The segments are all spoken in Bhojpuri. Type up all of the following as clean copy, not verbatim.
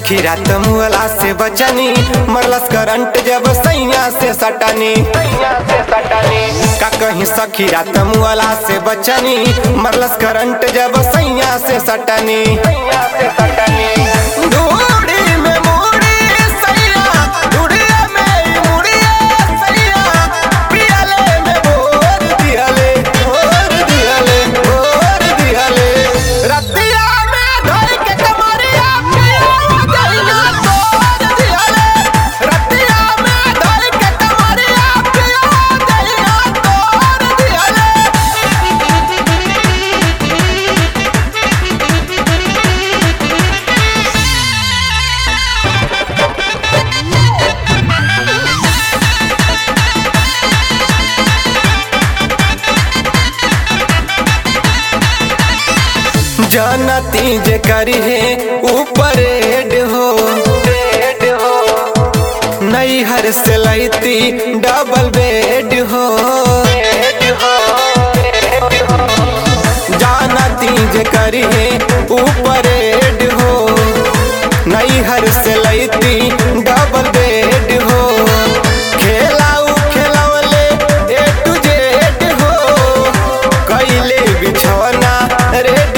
सखी रात मुअला से बचनी, मरलस करंट जब सैया से सटनी। का कहीं सखी रात मुअला से बचनी, मरलस करंट जब सैया से सटनी। जानती जे करी है ऊपर हेड हो, नई हर से लैती डबल बेड हो। जानती जे करी है ऊपर हेड हो, नई हर से लैती डबल बेड हो। खेलाऊ खेलवले ए टू जेड हो, कैले बिछौना रेड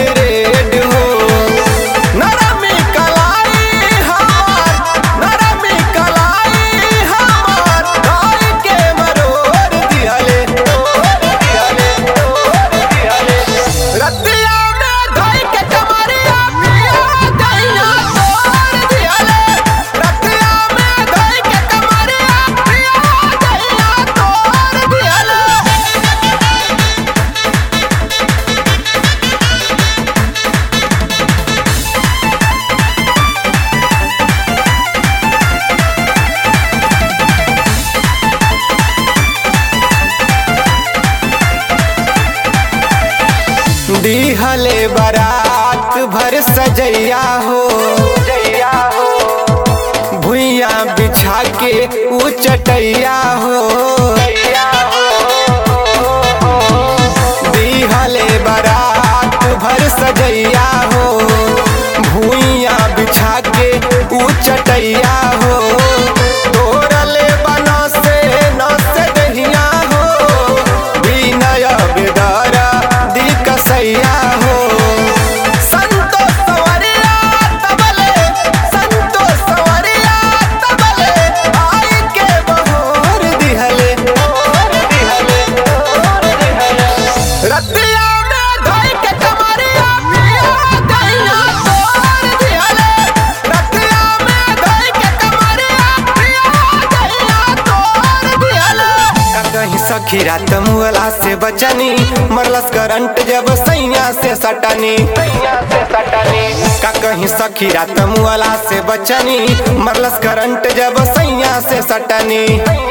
दिहले बारात भर सजैया हो, भुइया बिछा के ऊ चटैया हो। दिहले बारात भर सजैया हो, भुइया बिछा के ऊ चटैया हो। तोरले बना से न से दहिया हो, बिनय बेदरा कसैया हो। संतोष सवरिया तबले, संतोष सवरिया तबले, आई के बहोर दिहले। रतिया में धोई के कमरिया पिया दैया तोर दिहले। रतिया में धोई के कमरिया पिया दैया तोर दिहले। कहीं सखी रात मुअला से बचनी, मरलस करंट जब सैया से सटनी। का कहीं सखी रात मुअला से बचनी, मरलस करंट जब सैया से सटनी।